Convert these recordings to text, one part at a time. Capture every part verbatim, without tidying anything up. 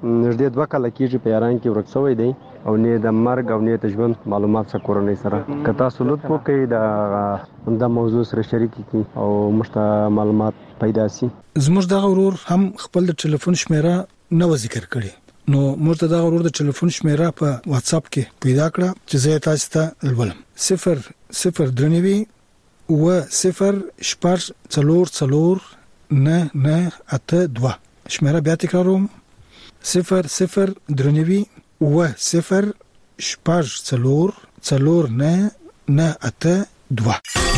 نږدې دوه کاله کېږي په ایران کې ورک شوی دی او نه د مرګ او نه د ژوند معلومات څخه کورنۍ سره که تاسو لطف وکړئ د د موضوع سره شریک کړئ او موږ ته معلومات پیدا شي. زموږ دغه ورور هم خپل د ټلیفون شمیره نو ذکر کړي نو موږ ته دغه ورور د ټلیفون شمیره په واتس اپ کې پیدا کړه چې زه تاسو ته ولولم. صفر صفر درنوي و صفر شپږ څلور څلور نه نه اته دوه. شمیره بیا تکراروم. صفر صفر درنوي و صفر شپږ څلور څلور نه نه اته دوه.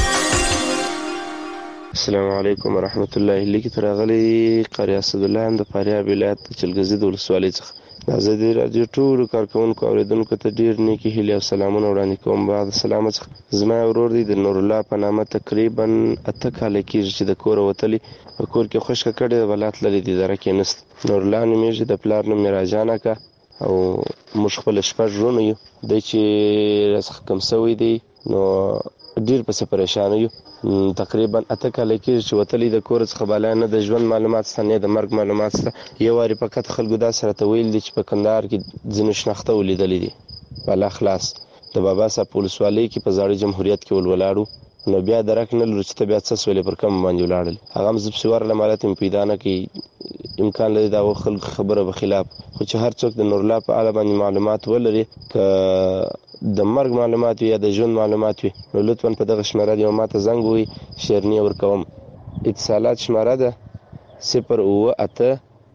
السلام علیکم ورحمت الله. لیکي ترغلي قاری اسد الله هم د فاریاب ولایت چلګزي د ولسوالۍ څخه د ازادي رادیو ټول کارکونکو اوریدونکو ته ډیر نیکی هیله او سلامونه وړاندې کوم. بعد سلام څخه زما ورور دی د نور الله په نامه تقریبا اته کال کېږي چې د کور وتلی په کور کې خوشک کړي ولات لري د اداره کې نست. نور الله نومېږي د پلار نوم راجانه کا او موږ خپل شپږ ورونه یو د چې رسخ کم سوی دی نو ډیر په پریشان یو. تقریبا اته کال کې چې وتلی د کور څخه بالا نه د ژوند معلومات ستنه د مرګ معلومات ست یو واری فقط خلکو دا سره ته ویل دي چې په کندهار کې ځینو شناخته ولیدلې دي بالا خلاص د بابا صاحب ولسوالۍ کې په زاړه جمهوریت کې ولولاړو نو بیا درک نه لري چې بیا څه سولې پر کم باندې ولاړل هغه مزب سوار لمالت پیدا نه کی امکان لري دا خلک خبره به خلاف خو چې هر څوک د نور الله په اړه باندې معلومات ولري ک د مرګ معلومات یا د ژوند معلومات وي نو لطفا په دغه شماره دی ماته زنګ وي شیرنی ورکوم. اتصالات شماره ده صفر اوه اته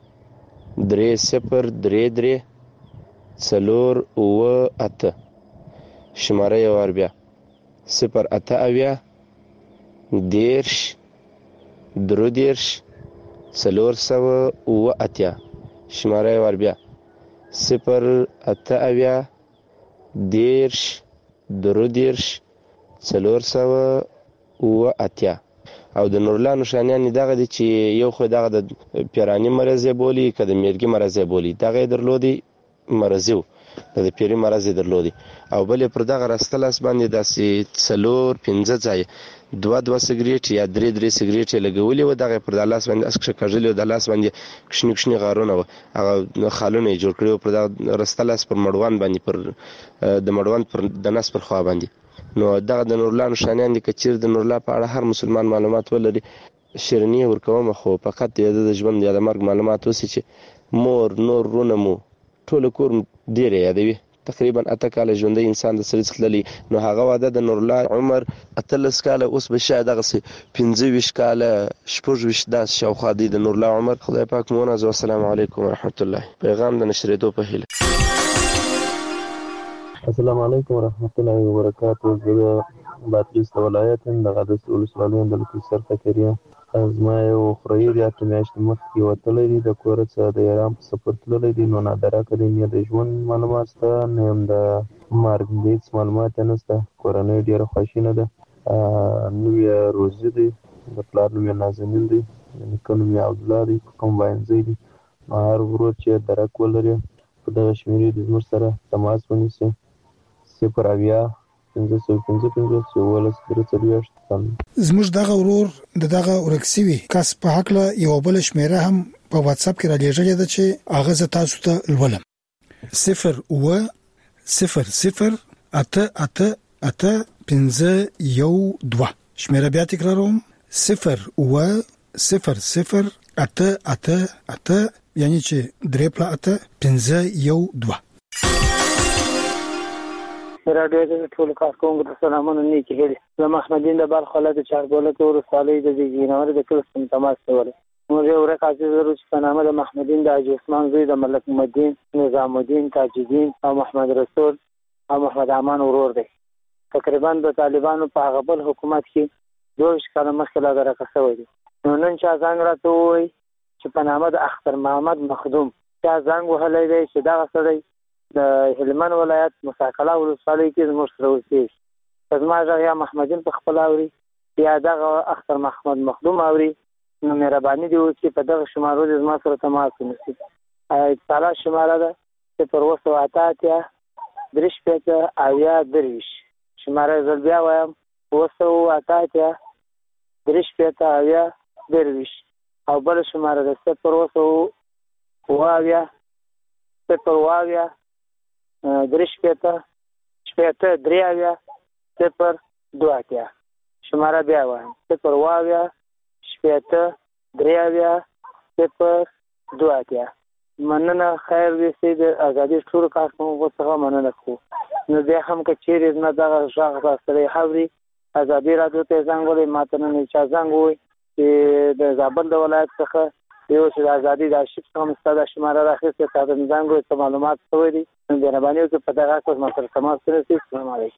درې صفر درې درې څلور اوه اته. شماره یو وار بیا صفر اته اویا دیرش درو دیرش څلور سوه اوه اتیا. شماره یو وار بیا صفر اته اویا دیرش درو دیرش څلور سوه اوه اتیا. او د نورلا نشانیان دغه دي چې یو خو دغه د پیرانی مرض بولی که د میرګي مرض بولی دغه درلودي مرزو د پیری مرض درلودي او بل پر دغه راستلاس باندې داسې څلور پنځه ځای دوا دوا سیګریټ یا درې درې سیګریټ لګولې و دغه پر د لاس باندې اسکه کاژلې د لاس باندې کښنی کښنی غارونه هغه خالونه جوړ کړو پر د راستلاس پر مړوان باندې پر د مړوان پر د نس پر خوا باندې نو دغه د نورلا نشانیان دي کچیر د نورلا په اړه هر مسلمان معلومات ولري شیرنی ورکوم خو فقط د ژوند یا د مرګ معلومات وسی چې مور نور رونه مو ټول کور ډیر یادوي تقریبا اته کال ژوندۍ انسان د سړي څخه للی نو هغه واده د نورلا عمر اتلس کال اوس به شاید دغه سي پنځه ویشت کال شپږ ویشت داس شاوخوا دی د نورلا عمر. خدای پاک مو نازو. السلام علیکم ورحمت الله. پیغام د نشریدو په هیله. السلام علیکم ورحمت الله وبرکاته. زه بادغیس ولایت د غدس ولسوالۍ د لکسر فکریا زما یو خوري د اته میاشتې مخکې وتلی دی د کور څخه د ایران په سفر تللی دی نو نادره کړی نه د ژوند معلومات شته نه هم د مرګ هېڅ معلومات یې نشته. کورنۍ ډېره خواشینه ده. نوم یې روزي دی د پلار نوم یې نازنین دی د نیکه نوم یې عبدالله دی په کوم واینځی دی نو هر ورور چې درک ولري په دغه شمېرې د زموږ سره تماس ونیسي صفر اویا پنځه سوه پنځه پنځوس یوولس درې څلوېښت. زموږ دغه ورور د دغه ورک شوي کس په هکله یوه بله شمیره هم په واتس اپ کې رالیږلې ده چې هغه زه تاسو ته لولم. صفر اوه صفر صفر اته اته اته پنځه یو دوه. شمیره بیا تکراروم صفر اوه صفر صفر اته اته اته یعنی چې درې پله اته پنځه یو دوه. راډیو د ټول کارکونکو ته سلامونه نیکی هیلې. زه محمدین د بلخ ولایت چارګولک ولسوالۍ د زیږینور د کلي څخه تماس کولی. موږ یو ورک عزیز لرو چې په نامه د محمدین د حاجي عثمان زوی د ملک محمدین نظام الدین تاج الدین او محمد رسول او محمد امان ورور دی. تقریبا د طالبانو په هغه بل حکومت کې دوه ویشت کاله مخکې لا درکه شوی دی. نو نن چا زنګ راته ووایي چې په نامه د اختر محمد مخدوم چا زنګ وهلی دی چې دغه سړی د هلمند ولایت مساکله ولسوالۍ کې زموږ سره اوسېږي. که زما غږ یا محمدین په خپله اوري یا دغه اختر محمد مخدوم اوري نو مهرباني دې وکړي په دغه شمارو دې زما سره تماس ونیسي. اتصالات شماره ده صفر اوه سوه اته اتیا درې شپېته اویا درویشت. شماره زه بیا وایم اوه سوه اته اتیا درې شپېته اویا درویشت او بله شماره ده صفر اوه سوه اوه اویا صفر اوه اویا درې شپېته شپېته درې اویا صفر دوه اتیا. شماره بیا وایم صفر اوه اویا شپېته درې اویا صفر دوه اتیا. مننه. خیر وي سید ازادي ټولو کارکوونکو څخه مننه کوو. نو بیا هم که چیرې زما دغه غږ تاسو سره حاوري ازادي راډیو ته زنګ ووهئ، ما ته نن چا زنګ ووهئ چې د زابل د ولایت څخه یو چې د ازادي د آرشیف څخه مو ستا دا شماره راخیستې، تا ته مې زنګ ووهئ څه معلومات شوی دي. مهرباني وکړئ په دغه اساس ما سره تماس ونیسئ. السلام علیکم.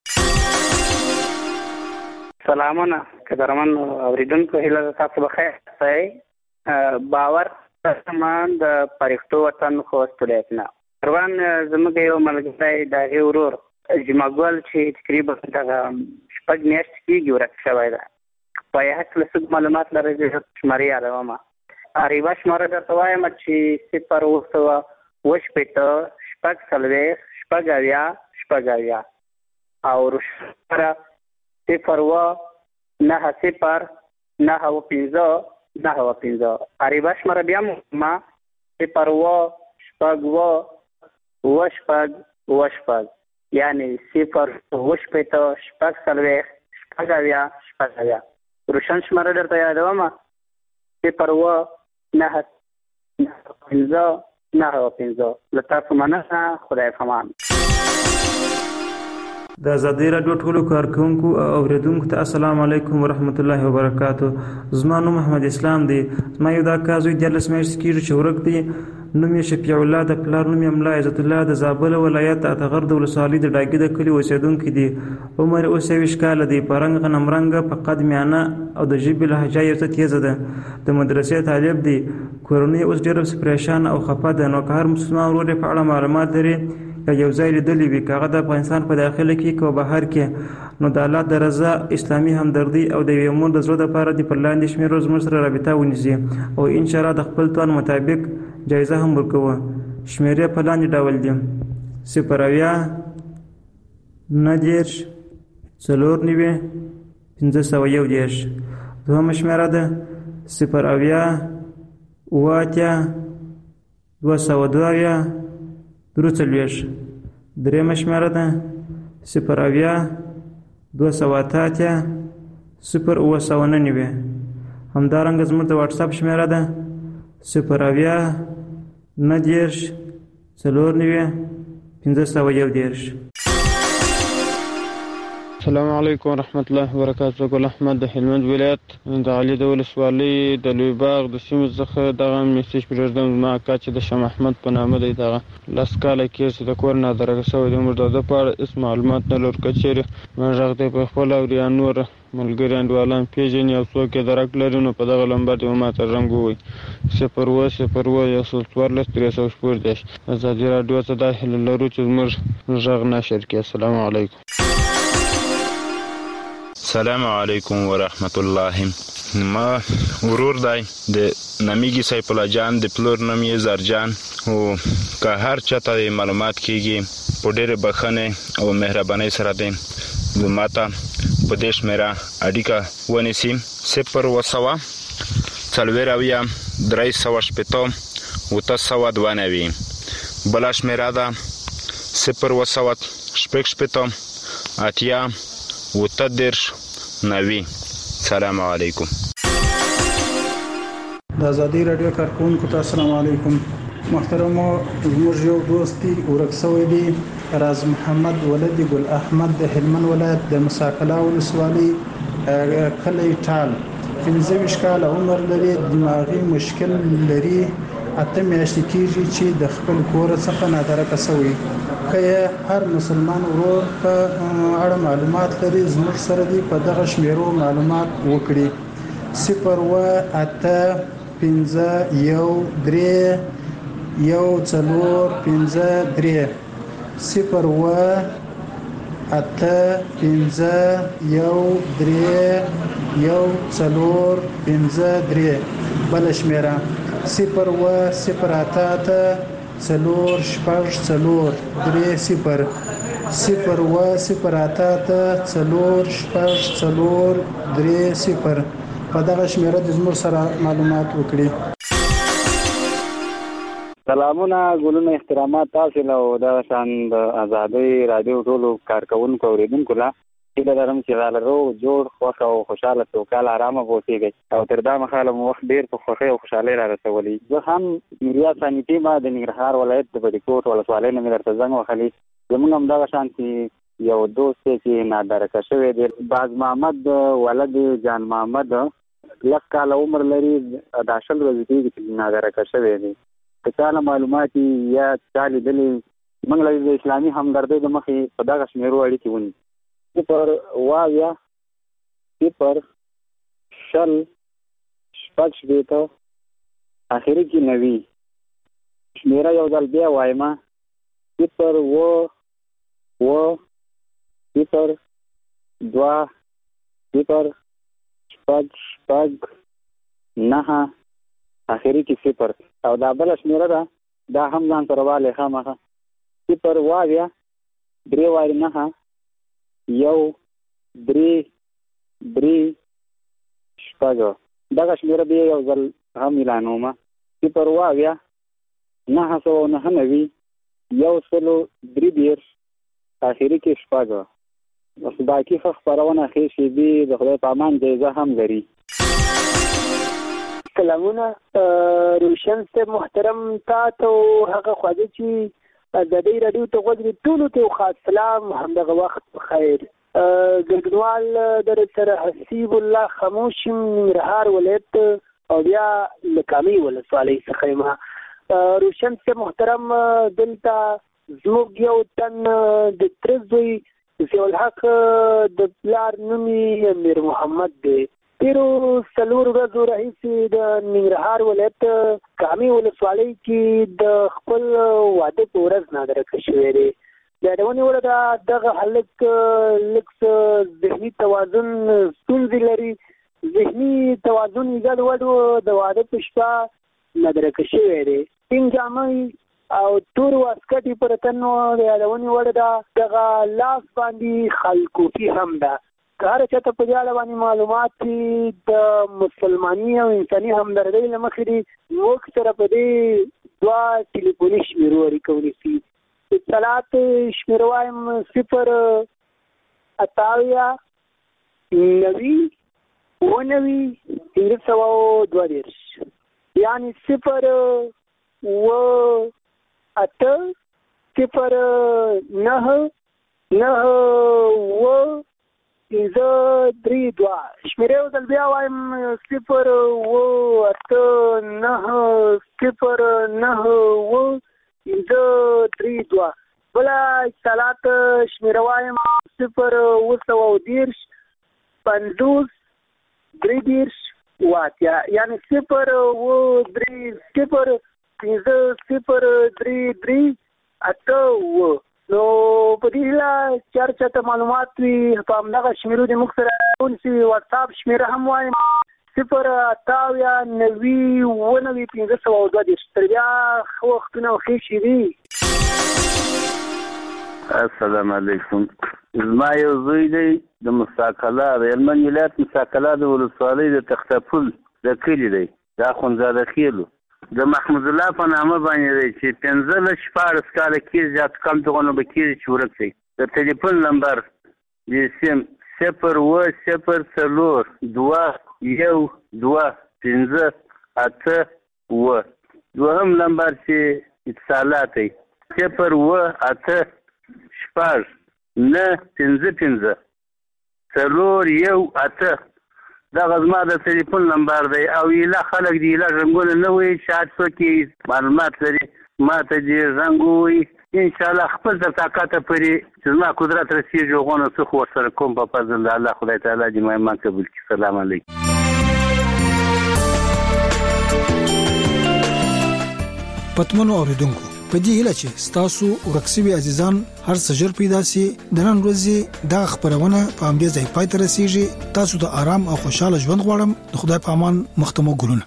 سلامونه قدرمن اورېدونکو، هیله تاسو بخیر اوسئ. باور سامان د پرښتو وطن خوست ولایت نه روان زموږ یو ملګری د هغې ورور جمعګل چې تقریبا دغه شپږ میاشتې کېږي ورک شوی ده. په یې هکله څه معلومات لرئ؟ زه شمارې یادومه. یوه شماره درته وایم چې صفر اوه سوه اوه شپېته شپږ څلوېښت شپږ اویا شپږ اویا او روشماره صفر اوه نهه صفر نهه اوه پنځه نهه اوه پنځه. عربه شماره بیا ما صفر اوه شپږ اوه اوه شپږ اوه شپږ یعنې صفر اوه شپېته شپږ څلوېښت شپږ اویا شپږ اویا. روشن شماره درته یادومه صفر اوه نهه پنځه نهه اوه پنځه. له تاسو مننه. خدای پامان. د ازادي راډیو ټولو کارکوونکو او اورېدونکو ته السلام علیکم ورحمت الله وبرکاتو. زما نوم محمد اسلام دی. زما یو دا کار زوی دیارلس میاشتې کېږي چې ورک دی. نوم یې شفیع الله، د پلار نوم یې ملا عزت الله، د زابل ولایت اتغر د ولسوالۍ د ډاګي د کلي اوسېدونکی دی. عمر یې اوس یویشت کاله دی. په رنګ غنمرنګه، په قد میانه او د ژبې لهجه یې څه تیزه ده. د مدرسې طالب دی. کورنۍ اوس ډېره پریشانه او خفه ده. نو که هر مسلمان ورور یې په اړه معلومات لري یا یو ځای لیدلی وي، که هغه د افغانستان په داخله کې که بهر کې، نو د الله د رضا، اسلامي همدردي او د یوې مور د زړه دپاره دې پر لاندې شمېرو زموږ سره رابطه ونیسي او انشاءالله د خپل توان مطابق جایزه هم ورکوه. شمېرې په لاندې ډول دي: صفر اویا نهه دېرش څلور نوي پنځه سوه یو دېرش. دوهمه شمېره ده صفر اویا اوه اتیا دوه سوه دوه اویا درې څلوېښت. درېیمه شمېره ده صفر اویا دوه سوه اته اتیا صفر اوه سوه نهه نوي. همدارنګه زموږ د واټساپ شمېره ده صفر اویا نهه دېرش څلور نوي پنځه سوه یو دېرش. السلام علیکم ورحمت الله وبرکاتو. ګل احمد د هلمند ولایت د علي د ولسوالۍ د لوی باغ د سیمې څخه دغه میسج پرېږدم. زما اکا چې د شاه محمد په نامه دی، دغه لس کاله کېږي چې د کور نه درګه شوی دی. موږ د ده په اړه هېڅ معلومات نه لرو. که چېرې ما غږ دی په خپله اوري یا نور ملګري انډیوالان پېژني او څوک یې درک لري، نو په دغه نمبر دې ما ته زنګ ووهئ صفر اوه صفر اوه یو سل څوارلس درې سوه شپږ دېرش. ازادي راډیو ته دا هیله لرو چې زموږ غږ نشر کړي. السلام علیکم. السلام علیکم ورحمت الله. ما ورور دی د نامیږي سیف الله جان، د پلور نوم یې زرجان. او که هر چاته معلومات کېږي په ډېرې بښنې او مهربانۍ سره دی ما ته په دې شمېره اړیکه ونیسي: صفر اوه سوه څلوېښت اویا درې سوه شپېته اوته سوه دوه نوي. بله شمېره ده صفر اوه سوه شپږ شپېته اتیا اوته دېرش نوي. سلام علیکم. د ازادي راډیو کارکوونکو ته السلام علیکم. محترمو، زموږ یو دوست دی ورک شوی دی، راز محمد ولد ګل احمد د هلمند ولایت د مساکلا ولسوالۍ کلی ټال. پنځه ویشت کاله عمر لري، دماغي مشکل لري. اته میاشتې کېږي چې د خپل کور څخه نادرکه شوی. که هر مسلمان ورور په اړه معلومات لري، زموږ سره دی په دغه شمیرو معلومات وکړي: صفر اوه اته پنځه یو درې یو څلور پنځه درې صفر اوه اته پنځه یو درې یو څلور پنځه درې. بله شمیره صفر اوه صفر اته اته څلور شپږ څلور درې صفر صفر اوه صفر اته اته څلور شپږ څلور درې صفر. په دغه شمیره د زموږ سره معلومات وکړي. سلامونه ګلونه احترامات تاسو له دا شان د آزادۍ رادیو ټولو کارکونکو اوریدونکو لا چې د لرم چې غالرو جوړ خوښ او خوشاله توکل آرامه اوسېږي او تر دا مخاله مو وخت ډیر په خوښۍ او خوشحالۍ را رسولي. زه هم میریا سانیټي ما د ننګرهار ولایت د بډیکوټ ولسوالۍ نه مې درته زنګ وهلی. زموږ هم دغه شان چې یو دوست چې نادرکه شوی دی باز محمد ولد جان محمد لس کاله عمر لري دا شل ورځې کېږي چې نادرکه شوی دی. که چاله معلومات یا چا لیدلي موږ له د اسلامي همدردۍ د مخې په دغه شمېرو اړیکې ونیو. صفر اویا صفر شل شپږ شپېته اخري کې نوي شمېره یو ځل بیا وایم صفر اوه اوه صفر دوه صفر شپږ شپږ نهه اخري کې صفر او دا بله شمېره ده دا هم ځان سره والی خامخا صفر اویا درې وارې نهه یو درې درې شپږ دغه شمېره بیا یو ځل هم اعلانومه صفر اویا نهه سوه نهه نوي یو سلو درې دېرش اخري کې شپږ. بس باقي ښه خپرونه ښې شېبې د خدای په امان جایزه هم لري. سلامونه روشن صاحب محترم تا ته هغه خواږه چې د دې راډیو ته غوږ دي ټولو ته خاص سلام همدغه وخت بخیر. ګډونوال در سره حسیب الله خاموش ننګرهار ولایت او بیا له کامې ولسوالۍ څخه یم. روشن صاحب محترم دلته زموږ یو تن د تره زوی ضیاءالحق د پلار نوم یې میر محمد دی. تیرو څلور ورځو راهیسې د ننګرهار ولایت کامې ولسوالۍ کې د خپل واده په ورځ نادرکه شوی دی. د یادونې وړ ده دغه هلک لږ څه ذهني توازن ستونزې لري. ذهني توازن یې ګډوډ د واده په شپه نادرکه شوی دی. سپین جامې او تور واسکټ یې پر تن و. د یادونې وړ ده دغه لاس باندې خلکوفي هم ده. که هر چاته په دې اړه باندې معلومات چې د مسلماني او انساني همدردۍ له مخې دي موږ سره په دې دوه ټلیفوني شمېرو اړیکه ونیسي. اطلاعات شمېره وایم صفر اتاویا نوي اووه نوي پنځه سوه دوه دېرش یعنې صفر اووه اته صفر نهه نهه اووه پنځه درې دوه. شمېرې یو ځل بیا وایم صفر اووه اته نهه صفر نهه اووه پنځه درې دوه. بله اتصالات شمېره وایم صفر اووه سوه دېرش پنځوس درې دېرش اووه اتیا یعنې صفر اووه درې صفر پنځه صفر درې درې اته اووه. نو په دې هیله چې هر چاته معلومات وي په همدغه شمېرو د موږ سره ونیسي. واتساپ شمېره هم وایم صفر اتاویا نوي اووه نوي پنځه سوه دوه دېرش. تر بیا ښه وختونه او ښې شېبې. السلام علیکم. زما یو زوی دی د مستقله د هلمند ولایت مستقله د ولسوالۍ د تختپل د کلي دی د اخندزاده خیلو د محمود الله په نامه باندې دی چې پنځلس شپاړس کاله کېږي زیات کم دغونه به کېږي چې ورک دی. د ټلیفون نمبر د سیم صفر اووه صفر څلور دوه یو دوه پنځه اته اووه. دوهم نمبر چې اتصالات دی صفر اووه اته شپږ نه پنځه پنځه څلور یو اته. دغه زما د ټلیفون نمبر دی او ایله خلک د ایله رنګونه نه وایي چې هر څوک یې معلومات لري ما ته دې زنګ ووایي. انشاءالله خپل تر طاقته پورې چې زما قدرت رسېږي هغونه څه خو ورسره کوم په فضل د الله خدای تعالی دې ما ایمان قبول کړي. سلام علیکم. پتمنو اوریدونکو په دې هیله چې ستاسو ورکسوي عزیزان هر څه ژر پیدا سي د نن ورځې دا خبرونه په همدې ځای پای ته رسیږي. تاسو ته آرام او خوشاله ژوند غواړم. د خدای په امان مختمو ګلونه.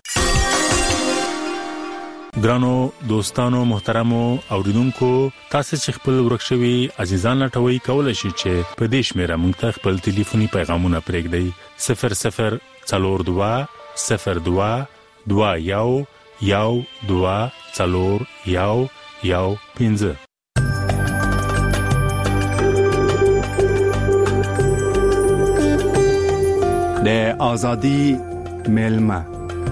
ګرانو دوستانو محترمو اوریدونکو تاسو چې خپل ورکشوي عزیزان لټوي کولای شئ چې په دې شمیره موږ ته خپل ټلیفوني پیغامونه پرېږدئ صفر صفر څلور دوه صفر دوه دوه یو یو دوه څلور یو یو پنځه. د ازادي ملما.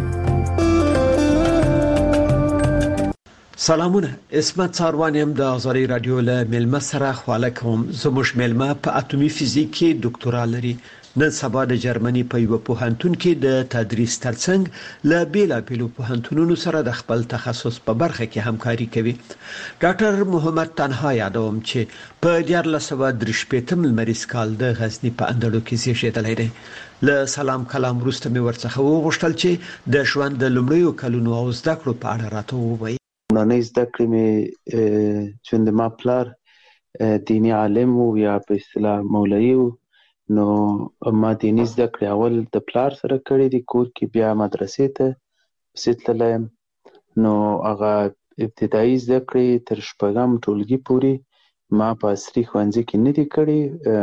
سلامونه، اسمت څاروانیم د ازادي رادیو له ملما سره خواله کوم. زموږ ملما په اټومي فزیک کې ډاکټورا لري. نن سبا د جرمني په یو پوهنتون کې د تدریس ترڅنګ له بیلابیلو پوهنتونونو سره د خپل تخصص په برخه کې همکاري کوي. ډاکټر محمد تنها یادوم چې په دیارلس سوه درې شپېتم لمریز کال د غزني په اندړو کې زیږیدلی دی. له سلام کلام وروسته مې ورڅخه وغوښتل چې د ژوند د لومړیو کلونو او زده کړو په اړه راته ووایي. لومړنۍ زده کړې مې چې د ما پلار دیني عالم و یا په اصطلاح مولوي و، نو ما دیني زده کړې اول د پلار سره کړې دي کور کې، بیا مدرسې ته پسې تللی یم. نو هغه ابتدایي زده کړې تر شپږم ټولګي پورې ما په عصري ښوونځي کې نه دي کړې،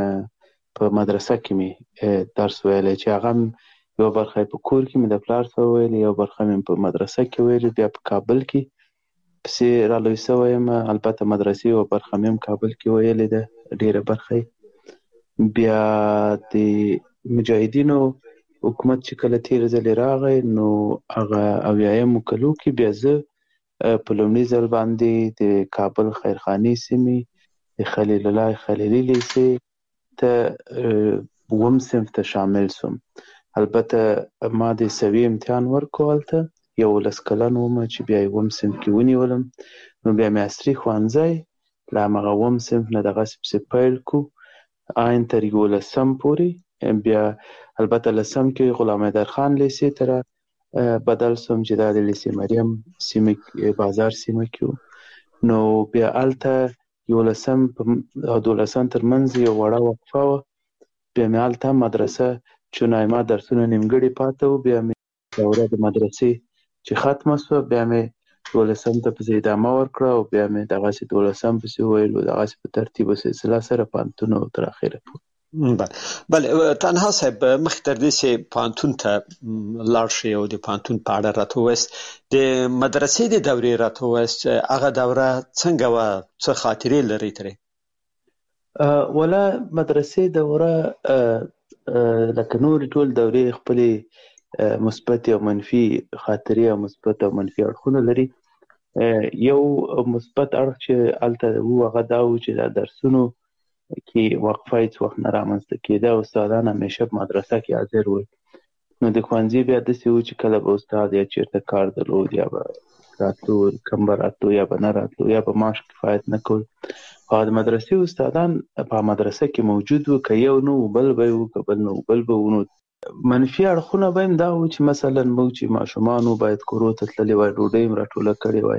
په مدرسه کې مې درس ویلی چې هغه یو برخه په کور کې مې د پلار سره ویلې، یو برخه مې په مدرسه کې ویلې، بیا په کابل کې پسې رالوی سوی یم. البته مدرسې یو برخه مې هم کابل کې ویلې ده، ډېره برخه. بیا د مجاهدینو حکومت چې کله تیر ځلې راغی نو هغه اویایمو کلو کې بیا زه په لومړي ځل باندې د کابل خیرخانې سیمې د خلیل الله خلیلي لیسې ته اووم صنف ته شامل سوم. البته ما د سوي امتحان ورکړو هلته، یولس کلن وم چې بیا یې اووم صنف کې ونیولم. نو بیا مې عصري ښوونځی له همغه اووم صنف نه دغسې پسې پیل کړو آین تر یولسم پورې. بیا البته لسم کې غلام حیدرخان لیسې ته بدل سوم چې دا د لیسې مریم سیمه بازار سیمه کې و. نو بیا هلته یولسم او دولسم تر منځ یو وړه وقفه وه. بیا مې هلته مدرسه چون ما درسونه نیمګړي پاته وو، بیا مې دوره د مدرسې چې ختمه سوه بیا مې دولسم ته پسې ادامه ورکړه او بیا مې دغسې دولسم پسې وویل، دغسې په ترتیب و سلسله سره پوهنتون او تر اخره پورې. بله تنها صاحب، مخکې تر دې چې پوهنتون ته لاړ شئ او د پوهنتون په اړه راته ووایاست، د مدرسې د دورې راته ووایاست، هغه دوره څنګه وه؟ څه خاطرې لرئ ترې؟ ولا مدرسې دوره لکه نورې ټول دورې خپلې مثبت او منفي خاطرې او مثبت او منفي اړخونه لري. یو مثبت اړخ چې هلته و هغه دا و چې دا درسونو کې وقفه هېڅ وخت نه رامنځته کېده، استادان همیشه په مدرسه کې حاضر ول. نو د ښوونځي بیا داسې و چې کله به استاد یا چېرته کار درلود یا به راتلو، کم به راتلو یا به نه راتلو یا به معاش کفایت نه کول. او د مدرسې استادان په مدرسه کې موجود و، که یو نه و بل به و، که بل نه و بل به و. نو منفي اړخونه به هم دا و چې مثلا موږ چې ماشومان وو باید کورو ته تللي وای، ډوډۍ هم راټوله کړې وای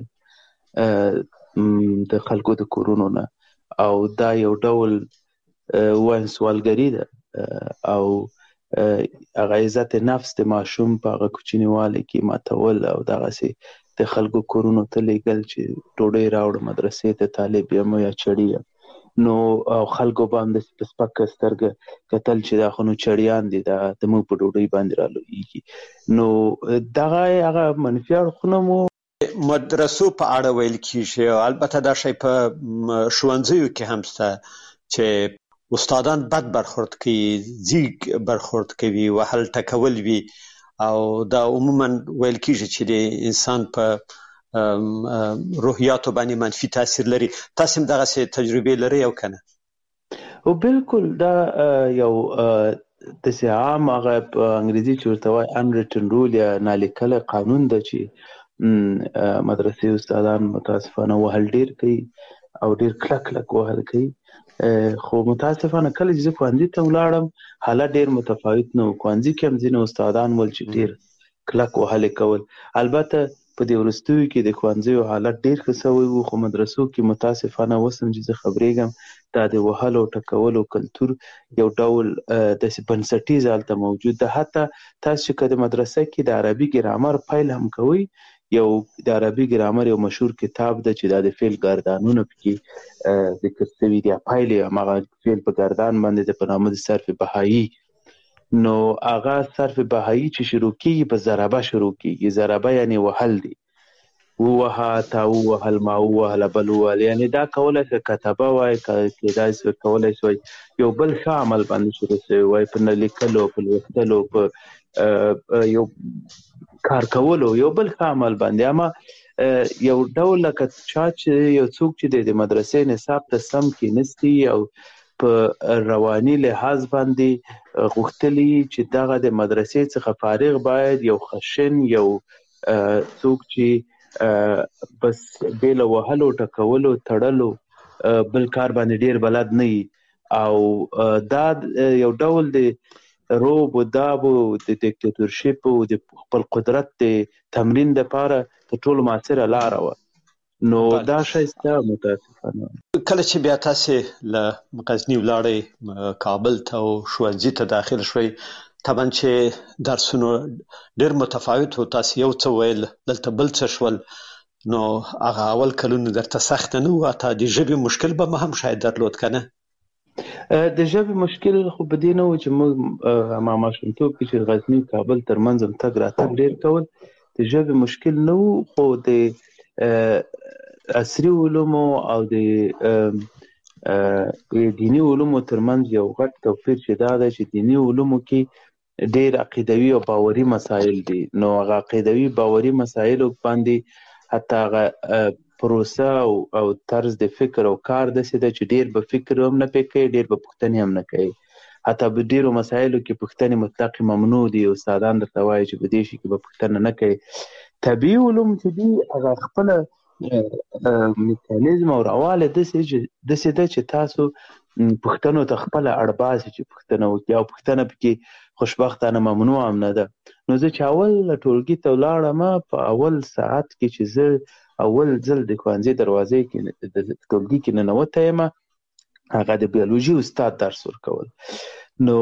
د خلکو د کورونو نه، او دا یو ډول ووایم سوالګري ده او هغه عزت نفس د ماشوم په هغه کوچنیوالي کې ماتول او دغسې د خلکو کورونو ته لیږل چې ډوډۍ راوړه مدرسې ته، طالب یم یا چړي یم. نو او خلکو باندې په سپکه سترګه کتل چې دا خو نو چړیان دي، دا زموږ په ډوډۍ باندې رالویږي. نو دغه هغه منفي اړخونه مو مدرسو په اړه ویل کېږي، او البته دا شی په ښوونځیو کې هم شته چې استادان بد برخورد کوي، ځیږ برخورد کوي، وهل ټکول وي، او دا عموما ویل کېږي چې د انسان په روحیاتو باندې منفي تاثیر لري. تاسو هم دغسې تجربې لرئ او که نه؟ او بالکل دا یو داسې عام هغه په انګریزي چې ورته وایي unwritten rule یا نالیکلی قانون ده چې مدرسې استادان متاسفانه وهل ډېر کوي او ډېر کلک کلک وهل کوي. خو متاسفانه کله چې زه ښوونځي ته ولاړم حالت ډېر متفاوت نه و. ښوونځي کې هم ځینې استادان ول چې ډېر کلک وهلې کول. البته په دې وروستیو کې د ښوونځیو حالت ډېر ښه سوی و، خو مدرسو کې متاسفانه اوس هم چې زه خبرېږم دا د وهلو او ټکولو کلتور یو ډول داسې بنسټیز هلته موجود ده. حتی تاسو چې که د مدرسه کې د عربي ګرامر پیل هم کوئ، یو د عربي ګرامر یو مشهور کتاب ده چې دا د فعل ګردانونه پکې ذکر شوي دي، پیل یې هماغه فعل په ګردان باندې ده په نامه د صرف بهایي. نو هغه صرف بهایي چې شروع کېږي په ضربه شروع کېږي، ضربه یعنې وهل دی. ووهه تا ووهل ما ووهله بل ووهل، یعنې دا کولی شي کتبه وای، کیدای شي کولی شي یو بل ښه عمل باندې شروع شوی وای، په نه لیکلو، په لوستلو، په یو کار کولو، یو بل ښه عمل باندې. اما یو ډول لکه چا چې یو څوک چې د مدرسې نصاب ته سم کېنستی او په رواني لحاظ باندې غوښتلي چې دغه د مدرسې څخه فارغ باید یو خشن، یو څوک چې بس بې له وهلو، ټکولو، تړلو بل کار باندې ډېر بلد نه وي، او دا یو ډول د روب و داب و د دیکتاتورشپ و د خپل قدرت د تمرین دپاره تر ټولو مؤثره لاره وه. نو دا شی سته متاسفانه. کله چې بیا تاسې له غزني ولاړئ کابل ته او ښوونځي ته داخل شوئ، طبعا چې درسونه ډېر متفاوت و، تاسې یو څه ویل، دلته بل څه شول، نو هغه اول کلونه درته سخته نه وه؟ حتی د ژبې مشکل به هم شاید درلود که نه؟ د ژبې مشکل خو په دې نه و چې موږ ما ماشومتوب کې چې غزني کابل ترمنځ هم تګ راتګ ډېر کول، د ژبې مشکل نه و، خو د عصري علومو او د دیني علومو ترمنځ یو غټ توپیر چې دا ده چې دیني علومو کې ډېر عقیدوي او باوري مسایل دي. نو هغه عقیدوي باوري مسایلو باندې حتی هغه پروسه او, او طرز د فکر او کار داسې ده چې ډېر به فکر هم نه پې کوي، ډېر به پوښتنې هم نه کوي. حتی په ډېرو مسایلو کې پوښتنې مطلق ممنوع دي، استادان درته وایي چې په دې شي کې به پوښتنه نه کوي. طبیعي علوم چې دي هغه خپله میکانیزم او رواله داسې ده چې تاسو پوښتنو ته خپله اړ باسي چې پوښتنه وکړي، او پوښتنه پکې خوشبختانه ممنوع هم نه ده. نو زه چې اول ټولګي ته ولاړم، په اول ساعت کې چې زه اول ځل د ښوونځي دروازې کې د ټولګي کې ننوتی یم، هغه د بیولوژي استاد درس ورکول. نو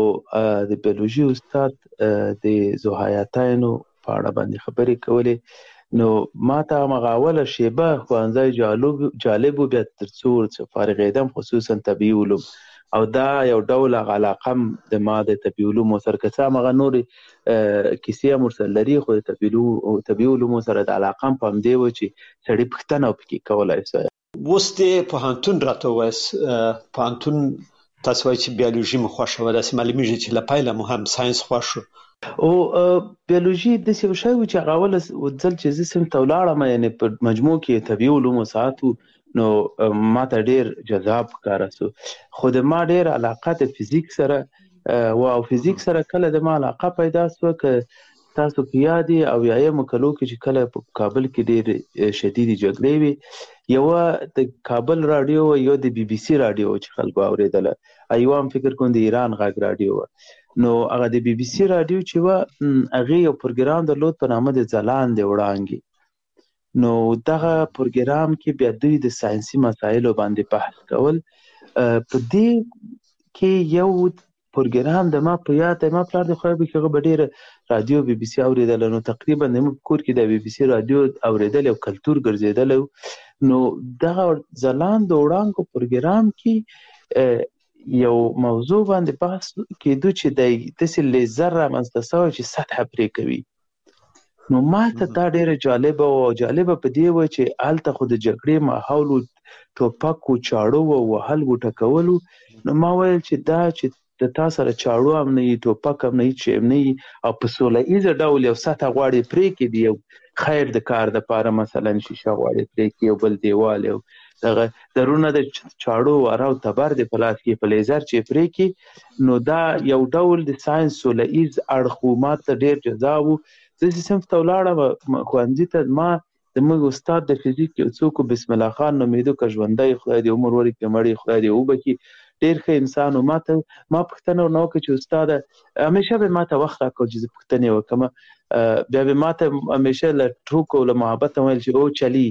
د بیولوژي استاد د ذوحیاتینو په اړه باندې خبرې کولې. نو ما ته همغه اوله شیبه ښوونځی جالب و، بیا تر څو ورڅخه فارغېدم، خصوصا طبیعي علوم، او دا یو ډول هغه علاقه هم د ما د طبیعي علومو سره، که څه همغه نورې کیسې هم ورسره لري، خو د طبیعي علومو سره د علاقه هم په همدې و چې سړي پوښتنه پکې کولی شي. اوس د پوهنتون راته ووایاست، پوهنتون تاسو وایئ چې بیولوژي مو خوښه وه، داسې معلومېږي چې له پیله مو هم ساینس خوښ و. او بیولوژي داسې یو شی و چې هغه اوله ځل چې زه صنف ته ولاړم، یعنې په مجموع کې طبیعي علومو ساعت و، نو ما ته ډېر جذاب ښکاره سو. خو د ما ډېر علاقه د فزیک سره و، او فزیک سره کله د ما علاقه پیدا سوه، که تاسو په یاد یې اویایمو کلو کې چې کله په کابل کې ډېرې شدیدې جګړې وې، یوه د کابل راډیو وه، یو د بي بي سي راډیو وه چې خلکو اورېدله، یوه هم فکر کوم د ایران غږ راډیو وه. نو هغه د بي بي سي راډیو چې وه، هغې یو پروګرام درلود په نامه د ځلانده وړانګې. نو دغه پروګرام کې بیا دوی د ساینسي مسایلو باندې بحث کول. په دې کې یو پروګرام د ما په یاد دی، ما پلار د خدای بخښي هغه به ډېره راډیو بي بي سي اورېدله، نو تقریبا د موږ په کور کې د بي بي سي راډیو اورېدل یو کلتور ګرځېدلی و. نو دغه ځلانده وړانګو پروګرام کې یو موضوع باندې بحث کېدو چې دی داسې لیزر رامنځته سوی چې سطحه پرې کوي. نو ما ته دا ډېره جالبه وه، او جالبه په دې وه چې هلته خو د جګړې ماحول و، ټوپک و، چاړو و، وهل و، ټکول و. نو ما ویل چې دا چې د تا سره چاړو هم نه وي، ټوپک هم نه وي، چې هم نه وي، او په سوله ایزه ډول یو سطحه غواړې پرې کړي، یو خیر د کار دپاره، مثلا شیشه غواړې پرې کړي، یو بل دیوال، یو دغه درونه د چاړو واره او تبر د په لاس کې په لیزر چې پرې کړي. نو دا یو ډول د ساینس سوله ایز اړخ و، ما ته ډېر جذاب و. زه چې صنف ته ولاړم ښوونځي ته، ما د موږ استاد د فزیک یو څوک بسم الله خان نومېده، که ژوندی خدای دې عمر ورکړي، مړی خدای دې وبخي، ډېر ښه انسان و. ما ته ما پوښتنه ورنه وکړه چې استاده، همیشه به ما ته وخت راکړو چې زه پوښتنې وکړم، بیا به ما ته همیشه له ټوکو له محبت ویل چې او چلی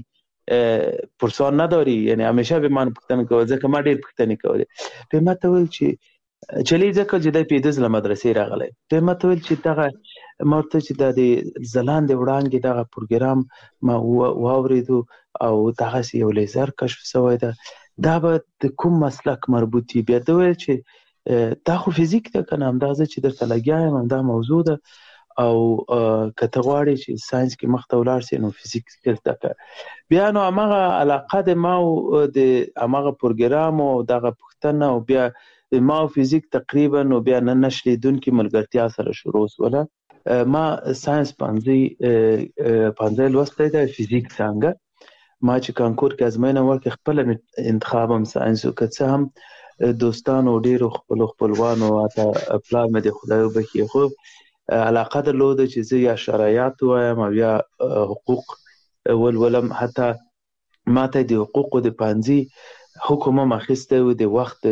پرسان نداری، یعنی همیشه به من پوښتنه کول، ځکه ما ډېر پوښتنې کولې. بیا ما ته ویل چې چلی ځکه چې دی پیدز له مدرسې راغلی. بیا ما ته ویل چې دغه ما ورته چې دا د ځلانده وړانګې دغه پروګرام ما واورېدو، او دغسې یو لیزر کشف سوی ده، دا به د کوم مسلک مربوط وي؟ بیا ده ویل چې دا خو فزیک ده که نه، همدا زه چې درته لګیا یم همدا موضوع ده، او کته غواړي چې ساينس کې مخ ته ولاړ شي نو فزیکس کې زده کړه. بیا نو هغه علاقه د ما او د هغه پروګرام او دغه پښتنه او بیا ما فزیک تقریبا نو بیا نن نشلیدونکو ملګرتیا سره شروع وسوله. ما ساينس پنځه پنځه لوستې ده فزیک څنګه ما چې کانکور کې ازموینه ورکړه خپل انتخاب هم ساينس وکړ هم دوستانو ډیرو خپل خپلوانو اته پلان مې د خدای وبخي خو علاقه درلوده چې زه یا شرایط وایم او یا حقوق ولولم. حتی ماته د حقوقو د پنځي حکم هم اخیستی و د وخت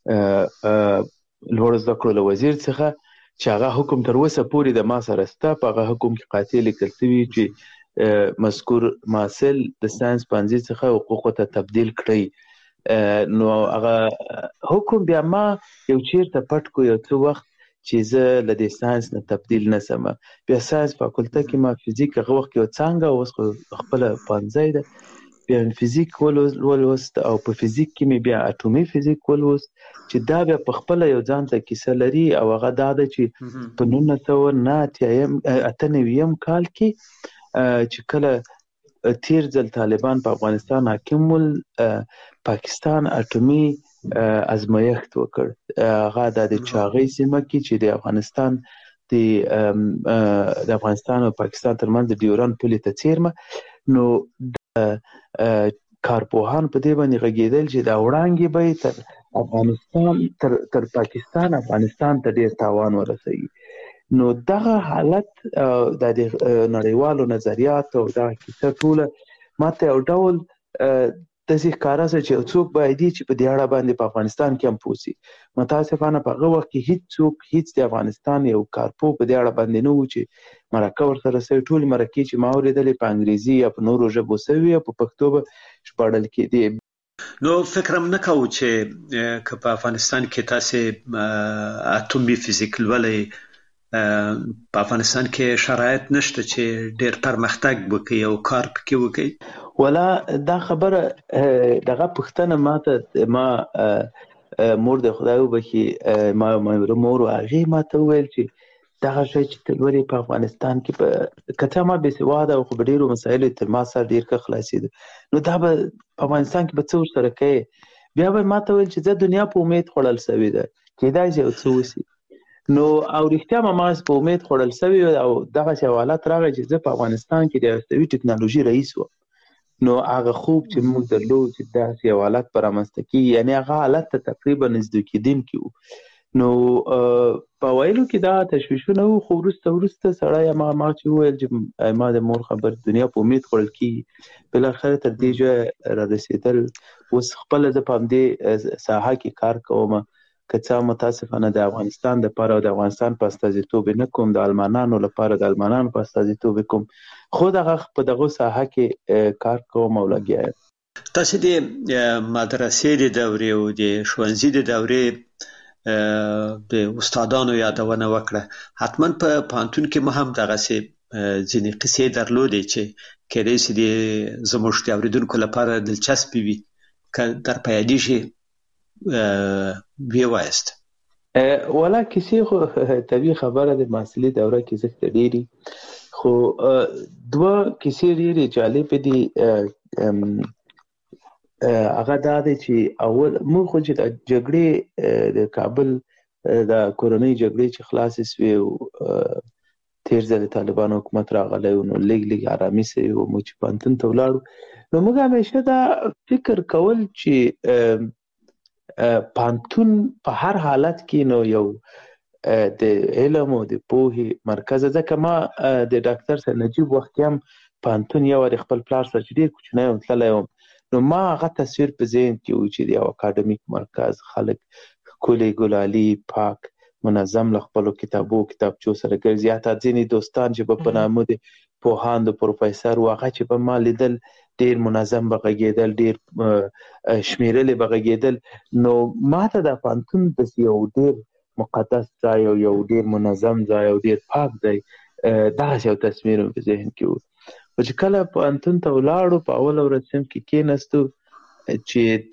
لوړ زده کړو له وزیر څخه چې هغه حکم تر اوسه پورې د ما سره شته. په هغه حکم کې قاطع لیکل شوي چې مذکور محصل د ساينس پنځي څخه حقوقو ته تبدیل کړئ. نو هغه حکم بیا ما یو چیرته پټ کو یو څه وخت چې زه له دې ساينس نه تبدیل نسم. بیا ساينس فاکولټه کې ما فزیک هغه وخت کې څنګه اوس خپل پنځه ده بیا فزیک ولوست او په فزیک کې مې بیا اټومي فزیک ولوست چې دا بیا په خپل یو ځان ته کیسه لري او هغه دا ده چې په نولس سوه اته نوي کال کې چې کله تیر ځل طالبان په افغانستان حاکم ول پاکستان اټومي ازمایښت وکړ. هغه د چاغۍ سیمه کې چې د افغانستان د د افغانستان او پاکستان ترمنځ د ډیورن پولې ته څیرمه نو کارپوهان په دې باندې غږېدل چې دا وړاندې به تر افغانستان تر تر پاکستان افغانستان ته ډیر تاوان ورسوي. نو دغه حالت د نړیوالو نظریات او دا کیسه ټوله ماته یو ډول داسې ښکاره شوه چې څوک باید چې په دې اړه باندې په افغانستان کې هم پوه شي. متاسفانه په هغه وخت کې هیڅ څوک هیڅ د افغانستان یو کارپوه په دې اړه باندې نه و چې مرکه ورسره شوې. ټولې مرکې چې ما اورېدلې په انګریزي یا په نورو ژبو شوې او په پښتو به ژباړل کېدې. نو فکر هم نه کوو چې که په افغانستان کې تاسې اټومي فزیک لولئ په افغانستان کې شرایط نشته چې ډیر پرمختګ وکړي او کار پکې وکړي. ولا دا خبره دغه پښتنه ماته ما مور د خدای وبخي ما مور هغه ماته ویل چې دغه شی چې تلوري په افغانستان کې په کته ما به سواده او خبرېرو مسایل تر ما سره ډیر ښه خلاصید. نو دا به په افغانستان کې به څه سره کوي. بیا به ماته ویل چې زه دنیا په امید خړل سوي ده کېدای شي او څه وسی. نو او رښتیا ما ما په امید خړل سوي او دغه حوالات راغی چې زه په افغانستان کې د استوي ټکنالوژي رئیس و. نو هغه خوب چې موږ درلود چې داسې یو حالت پر رامنځته کېږي یعنې هغه حالت ته تقریبا نږدې کېدونکي وو. نو په ویلو کې دا تشویشونه وو خو وروسته وروسته سړی هماغه ما چې وویل چې ما د مور خبر دنیا په امید خوړل کېږي بالاخره تر دې ځایه رارسېدل. اوس خپله زه په همدې ساحه کې کار کوم که څه متاسفانه د افغانستان دپاره او د افغانستان په استازیتوب نه کوم د المانانو لپاره د المانانو په استازیتوب کوم خو دغه په دغه ساحه کې کار کوم او لګیا یم. تاسو د مدرسې د دورې او د ښوونځي د دورې د استادانو یادونه وکړه. حتما په پوهنتون کې مو هم دغسې ځینې قصې درلودې چې کېدای شي د زموږ د اورېدونکو لپاره دلچسپې وي که در په یادېږي وی وایست. ولا کسی خو طبیعي خبره د محصلي دوره کې زښت ډیری خو دوه کسی ډیری جالب دي. هغه دا دی چې اول موږ خو چې د جګړې د کابل د کورنۍ جګړې چې خلاصې سوې او تیر ځل طالبان حکومت راغلی نو لږ لږ آرامي سوي و موږ چې پوهنتون ته ولاړو نو موږ همیشه دا فکر کول چې پوهنتون په هر حالت کې نو یو د علم او د پوهې مرکز. ځکه ما د ډاکټر سید نجیب وخت کې هم پوهنتون یو وارې خپل پلار سره چې ډېر کوچنی وم تللی وم نو ما هغه تصویر په ذهن کې و چې د یو اکاډمیک مرکز خلک ښکلي ګلالي پاک منظم له خپلو کتابو کتابچو سره ګرځي. حتی ځینې دوستان چې به په نامه د پوهاند پروفیسر و هغه چې به ما لیدل ډیر منظم به غږېدل ډیر شمیرلې به غږېدل. نو ما ته د پوهنتون داسې یو ډیر مقدس ځای او یو ډیر منظم ځای او ډیر پاک ځای دغسې یو تصویر مې په ذهن کې و. خو چې کله پوهنتون ته ولاړو په اوله ورځ صنف کې کېناستو چې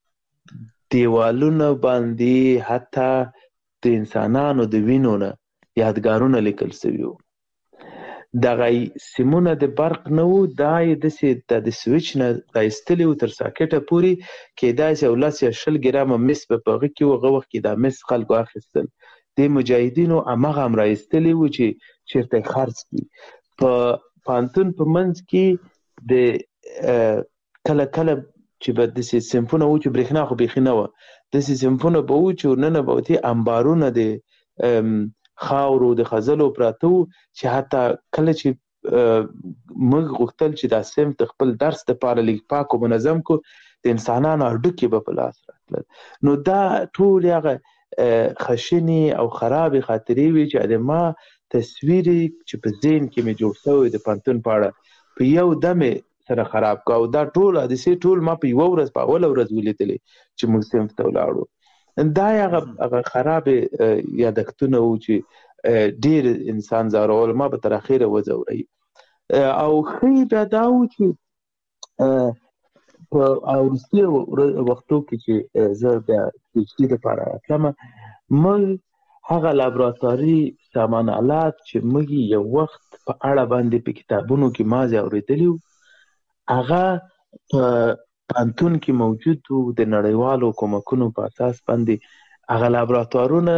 دغه دیوالونه باندې حتی د انسانانو د وینو نه یادګارونه لیکل شوي وو. دغه سیمونه د برق نه وو، دا یې داسې د سویچ نه رایستلي وو تر ساکټه پورې، کیدای شي یو لس یا شل ګرامه مس به په هغه کې وو. هغه وخت کې دا مس خلکو اخیستل. د مجاهدینو هماغه هم رایستلي وو چې چېرته یې خرڅ کړي. په پوهنتون په منځ کې د کله کله چې به داسې صنفونه وو چې برېښنا خو بیخي نه وه، داسې صنفونه به وو چې ورننه به وتې انبارونه د خاورو د خزلو پراته وو، چې حتی کله چې موږ غوښتل چې دا صنف د خپل درس دپاره لږ پاک او منظم کو، د انسانانو هډوکي به په لاس راتلل. نو دا ټول هغه خشنې او خرابې خاطرې وي چې د ما تصویر چې په ذهن کې مې جوړ شوی د پوهنتون په اړه په یو دم سره خراب کړ. او دا ټول حادثې ټول ما په یوه ورځ په اوله ورځ ولیدلې چې موږ صنف ته ولاړو. دا هغه خرابې یادښتونه وو چې ډېر انسان ځورول. ما به تر اخره وځوروي. او ښه بیا دا وو چې په وروستي وختو کې چې زه بیا پي ایچ ډي دپاره راتلم، موږ هغه لابراتواري سامان آلات چې موږ یو وخت په اړه باندې په کتابونو کې مازې اورېدلي وو، هغه په پوهنتون کې موجود وو. د نړیوالو کومکونو په اساس باندې هغه لابراتوارونه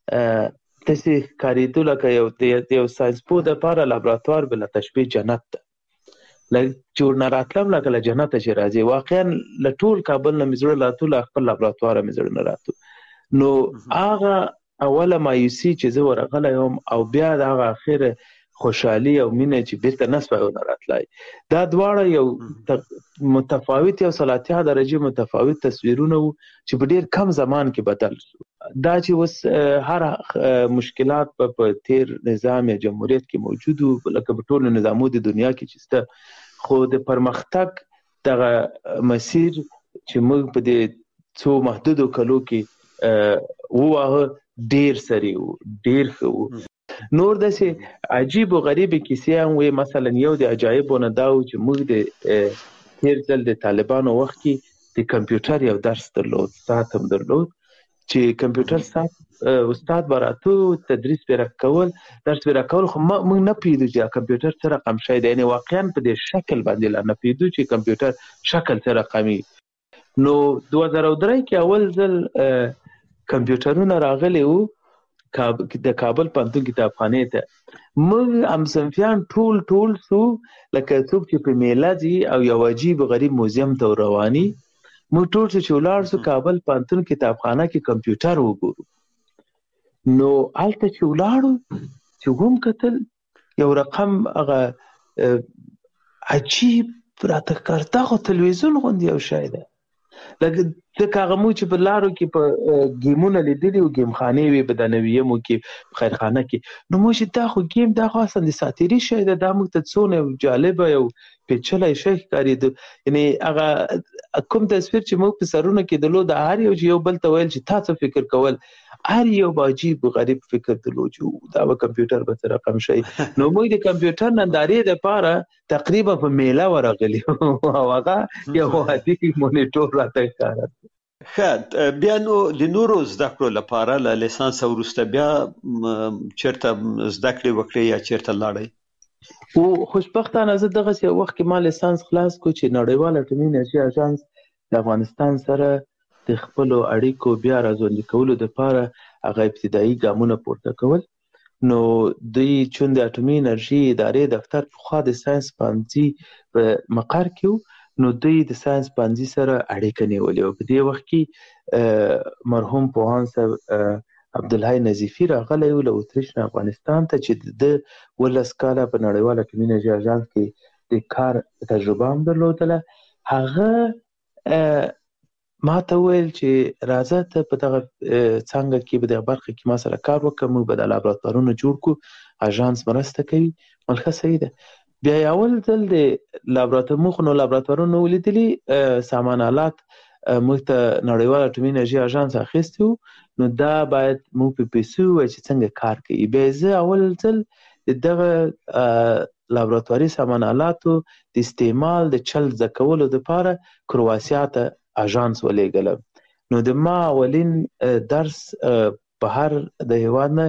داسې ښکارېدو لکه یو د یو ساینسپوه دپاره لابراتوار به له تشبیه جنت ده. لکه چې ورنه راتلم لکه له جنته چې راځې. واقعا له ټول کابل نه مې زړه راتلو، له خپل لابراتواره مې زړه نه راتلو. نو هغه اوله مایوسي چې زه ورغلی وم او بیا د هغه اخره خوشحالي او مینه چې بیرته نه سوی ونه راتلی، دا دواړه یو متفاوت یو سلاتیا درجې متفاوت تصویرونه وو چې په ډېر کم زمان کې بدل شو. دا چې اوس هر مشکلات په تیر نظام یا جمهوریت کې موجود وو، لکه په ټولو نظامو د دنیا کې چې شته، خو د پرمختګ دغه مسیر چې موږ په دې څو محدودو کلو کې وواهه ډېر سریع وو، ډېر ښه وو. نور داسې عجیب و غریبې کیسې هم وې. مثلا یو د عجایبو نه دا و چې موږ د تېر ځل د طالبانو وخت کې د کمپیوټر یو درس درلود، ساعت هم درلود، چې کمپیوټر ساعت استاد به راته تدریس به راکول، درس به راکول، خو موږ نه پوهېدو چې کمپیوټر څه رقم شی دی. یعنې واقعا په دې شکل باندې لا نه پوهېدو چې کمپیوټر شکل څه رقمي. نو دوه زره درې کې اول ځل کمپیوټرونه راغلي وو د کابل پوهنتون کتابخانې ته. موږ همصنفیان ټول ټول سو لکه څوک چې په میله ځي او یو عجیب غریب موزیم ته رواني. موږ ټول چې ولاړ سو کابل پوهنتون کتابخانه کې کمپیوټر وګورو. نو هلته چې ولاړو چې هم کتل یو رقم هغه عجیب راته ښکار، دا خو تلویزیون غوندې یو شی دی. لکه ځکه هغه موږ چې په لارو کې په ګیمونه لیدلي وو، ګیم خانې وې په دانویمو کې، په خیرخانه کې. نو موږ چې دا خو ګیم، دا خو اصلا د ساتیري شی دی، دا موږ ته څونه یو جالبه یو پیچلی شی ښکارېده. یعنې هغه کوم تصویر چې موږ په سرونه کې درلود، هر یو چې یو بل ته ویل چې تا څه فکر کول، هر یو به عجیب غریب فکر درلود چې دا به کمپیوټر به څه رقم شی. نو موږ د کمپیوټر نندارې دپاره تقریبا په میله ورغلي او هغه یو عادي مونیټور راته ښکاره. ښه، بیا نو د نورو زده کړو لپاره له لیسانس وروسته بیا چېرته زده کړې وکړې یا چېرته لاړئ؟ او خوشبختانه زه دغسې یو وخت کې ما لیسانس خلاص کړو چې نړیوال اټومي انرژي اژانس د افغانستان سره د خپلو اړیکو بیا راژوندي کولو دپاره هغه ابتدایي ګامونه پورته کول. نو دوی چون د اټومي انرژي ادارې دفتر پخوا د ساینس پوهنځي په مقر کې و، نو دوی د ساینس پوهنځي سره اړیکه نیولې وه. په دې وخت کې مرحوم پوهاند صاحب عبدالحی نظیفي راغلی و له اتریش نه افغانستان ته، چې د ولس کاله په نړیوال اټومي انرژي اژانس کې د کار تجربه هم درلودله. هغه ما ته وویل چې راځه ته په دغه څانګه کې په دغه برخه کې ما سره کار وکړه، موږ به د لابراتوارونه جوړ کړو، اژانس مرسته کوي. ویل ښه صحیح ده. بیا یې اول ځل د لابراتوار موږ نو لابراتوارونه ولیدلي، سامان آلات موږ ته نړیوال اټومي انرژي اژانس اخیستی و، نو دا باید موږ په پیسو ووایو چې څنګه کار کوي. بیا زه اول ځل د دغه لابراتواري سامان آلاتو د استعمال د چل زده کولو دپاره کرواسیا ته اژانس ولېږلم. نو د ما اولین درس بهر د هېواد نه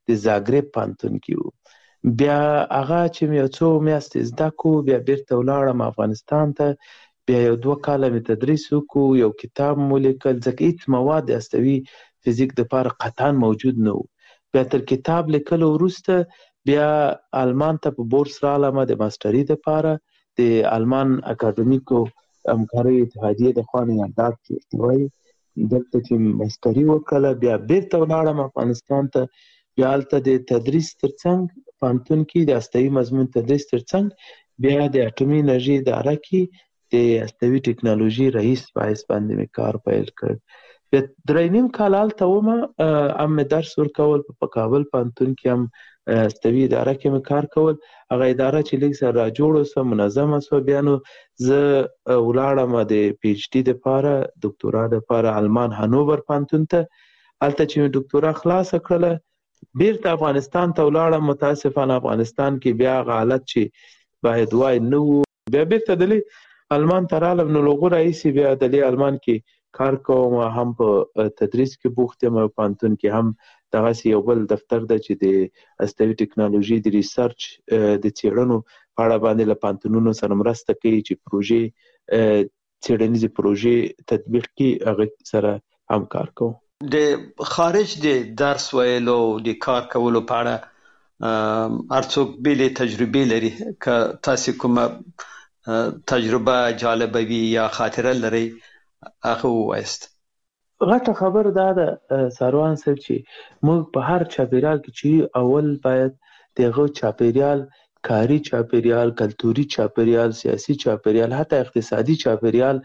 د زاګرب پوهنتون کې و. بیا هغه چې مې یو څو میاشتې زده کړو بیا بیرته ولاړم افغانستان ته. بیا یو دوه کاله مې تدریس وکړو، یو کتاب مو لیکل، ځکه هېڅ مواد د هستوي فزیک دپاره قطعا موجود نه و. بیا تر کتاب لیکلو وروسته بیا آلمان ته په بورس رالم د ماسټري دپاره د آلمان اکاډمیکو همکارۍ اتحادیې د خوا نه اعداد چې وایي دلته چې ماسټري وکړله. بیا بیرته ولاړم افغانستان ته. بیا هلته د تدریس ترڅنګ پوهنتون کې د هستوي مضمون تدریس ترڅنګ بیا د اټومي انرژي اداره کې د هستوي ټکنالوژي رئیس په حیث باندې مې کار پیل کړ. بیا درې نیم کال هلته ومه، هم مې درس ورکول په کابل پوهنتون کې، هم هستوي اداره کې مې کار کول. هغه اداره چې لږ سره راجوړه سوه، منظمه سوه. بیا نو زه ولاړم د پی ایچ ډي دپاره، دکتورا دپاره آلمان هانوور پوهنتون ته. هلته چې مې دکتورا خلاصه کړله بیرته افغانستان ته ولاړم. متاسفانه افغانستان کې بیا هغه حالت چې باید وای نه و. بیا بیرته دلې آلمان ته رالم. نو له هغو راهیسې بیا دلې آلمان کې کار کوم، هم په تدریس کې بوخت یم، او پوهنتون کې هم دغسې یو بل دفتر ده چې د هستوي ټکنالوژي د ریسرچ د څېړنو په اړه باندې له پوهنتونونو سره مرسته کوي چې پروژې څېړنیزې پروژې تطبیق کړي، هغه سره هم کار کوم. د خارج د درس ویلو د کار کولو په اړه هر څوک بېلې تجربې لري. که تاسې کومه تجربه جالبه وي یا خاطره لرئ هغه ووایاست. غټه خبر دا ده ساروان صاحب چې موږ په هر چاپیریال کې چې اول باید د هغه چاپیریال، کاري چاپیریال، کلتوري چاپیریال، سیاسي چاپیریال، حتی اقتصادي چاپیریال،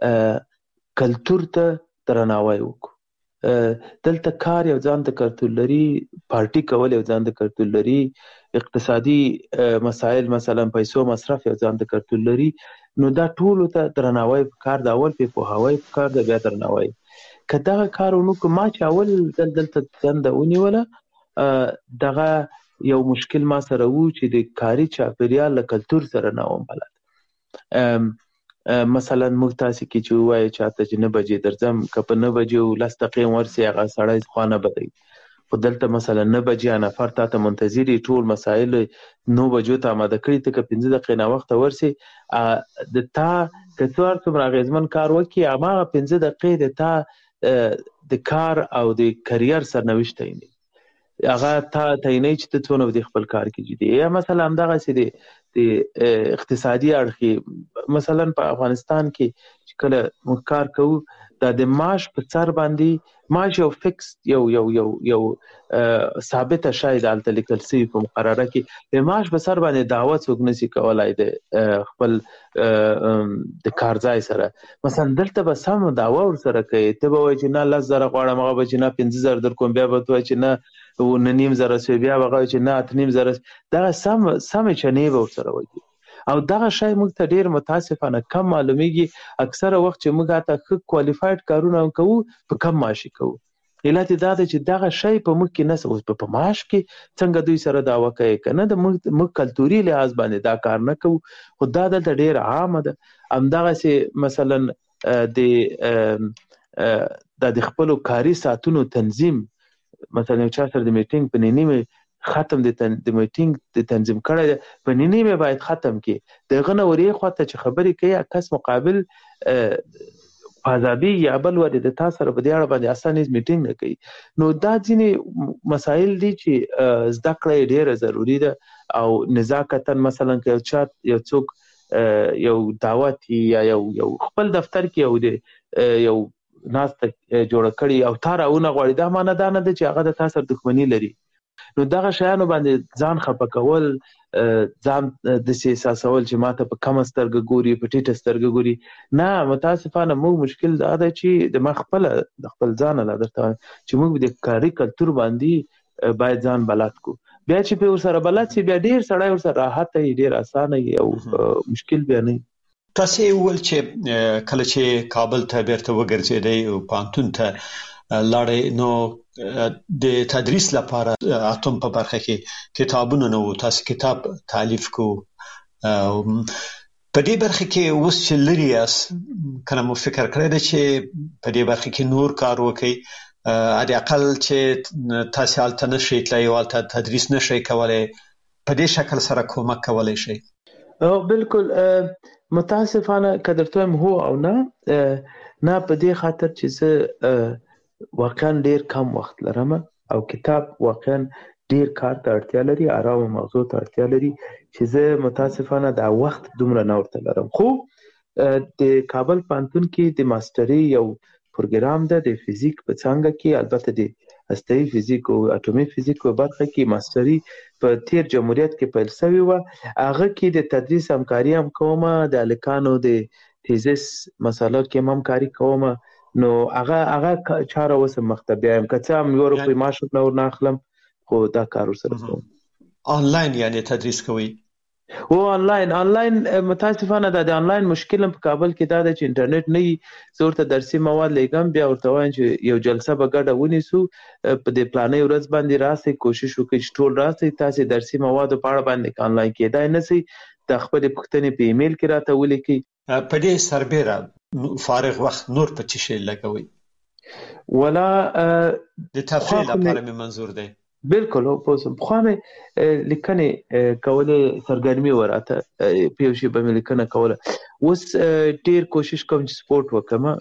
کلتور ته درناوی وکړو. دلته کار یو ځان ته کلتور لري، پارټي کول یو ځان ته کلتور لري، اقتصادي مسایل مثلا پیسو مصرف یو ځان ته کلتور لري. نو دا ټولو ته درناوی پکار ده. اول پې پوهاوی پکار ده، بیا درناوی. که دغه کار ونه کړو، ما چې اول دل دلته دنده ونیوله، دغه یو مشکل ما سره و چې د کاري چاپیریال له کلتور سره نه وم بلد. مثلا موږ تاسې کې چې ووایو چاته چې نه بجې درځم، که په نه بجې لس دقیقې ورسې هغه سړی خوا نه بدوي. خو دلته مثلا نه بجې نفر تا ته منتظر یي، ټول مسایل نو بجو ته اماده کړي، ته که پنځه دقیقې ناوخته ورسې د تا که څو هر څومره اغېزمن کار وکړي، هماغه پنځه دقیقې د تا د کار او د کریر سرنوشت تعینوي. هغه تا تعینوي چې ته څونه به د خپل کار کې جدي. یا مثلا همدغسې د د اقتصادي اړخ، مثلا په افغانستان کې چې کله موږ کار کوو، دا د معاش په سر باندې معاش یو فکس یو یو یو یو ثابته شاید هلته لیکل شوي په مقرره کې، د معاش په سر باندې دعوه څوک نشي کولی د خپل د کار ځای سره. مثلا دلته به سم دعوه ورسره کوي، ته به وایي چې نه لس زره غواړم، هغه به چې نه پنځه زره در کوم، بیا به ته وایي چې نه نه نیم زره سوی، بیا به هغه وایي چې نه اته نیم زره. دغه سم سمې چنې به ورسره وایي. او دغه شی موږ ته ډېر متاسفانه کم معلومیږي. اکثره وخت چې موږ هلته ښه کوالفاید کارونه هم کوو، په کم معاشي کوو. علت یې دا دی چې دغه شی په موږ کې نشته. اوس په معاش کې څنګه دوی سره دعوه کوي که نه، د موږ کلتوري لحاظ باندې دا کار نه کوو. خو دا دلته ډېره عامه ده. همدغسې مثلا د دا د خپلو کاري ساعتونو تنظیم، مثلا یو چا سره د میټینګ په نیمې ختم د د میټینګ د تنظیم کړی دی، په نیمې باید ختم کړي. د هغه نه ورې خواته چې خبرې کوي، کس مقابل پازابي یا بل ورې د تا سره په دې اړه باندې اسانه میټینګ نه کوي. نو دا ځینې مسایل دي چې زده کړه یې ډېره ضروري ده. او نزاکتا مثلا که یو چا یو څوک یو دعوت یا یو یو خپل دفتر کې یو د یو ناسته جوړه کړي او تا راونه غواړي، دا معنی دا نه ده چې هغه د تا سره دښمني لري. نو دغه شیانو باندې ځان خفه کول، ځان داسې احساسول چې ما ته په کمه سترګه ګوري، په ټیټه سترګه ګوري. نه، متاسفانه موږ مشکل دا ده چې د ما خپله د خپل ځانه لا درته وایم چې موږ د کاري کلتور باندې باید ځان بلد کړو. بیا چې پرې ورسره بلد شي، بیا ډېر سړی ورسره راحته وي، ډېر اسانه وي او مشکل بیا نه وي. تاسې وویل چې کله چې کابل ته بیرته وګرځېدئ او پوهنتون ته لاړئ، نو د تدریس لپاره اتم په برخه کې کتابونه نه وو، تاسو کتاب تالیف کو. په دې برخه کې اوس چې لري یاست، کله مو فکر کړی دی چې په دې برخه کې نور کار وکړئ؟ اړ اقل چې تاسو حالت نشئ تلای او تدریس نشئ کولای په دې شکل سره کومک کولای شي. او بالکل متاسفانه کدرته هو او نه نه په دې خاطر چې زه واقعا ډیر کم وخت لرم او کتاب واقعا ډیر کار ته اړتیا لري، آرام مغزو ته اړتیا لري چې زه متاسفانه دا وخت دومره نه ورته لرم. خو د کابل پوهنتون کې د ماستري یو پروګرام ده د فزیک په څانګه کې، البته د هسته‌ایي فزیک او اټومي فزیک په برخه کې ماستري په تیر جمهوریت کې پیل شوی و. هغه کې د تدریس همکاري هم کوم، د الکانو د تیزس مسله کې هم همکاري کوم. نو هغه هغه چاره وسه مختبه هم کڅه هم یو روپی معاش نور نه اخلم، خو دا کار سره کوم. آنلاین یعنی تدریس کوي؟ او آنلاین آنلاین متاسفانه دا د آنلاین مشکل په کابل کې دا د انټرنیټ نه زورته درسي مواد لګم، بیا ورته وایم چې یو جلسه به ګډه ونیسو په دې پلانې ورځ باندې راسي، کوشش وکړئ چې ټول راسي تاسو درسي مواد په اړه باندې آنلاین کېدای نه سي، د خپل پوښتنې په ایمیل کې راته ولیکئ. په دې سربېره فارغ وخت نور په څه شي لګوي؟ ولا د تفریح لپاره مې منظور دی. بالکل په خو مې لیکنې کولې سرګرمي وراته په یو شی باندې لیکنه کوله. اوس ډیر کوشش کوم چې سپورت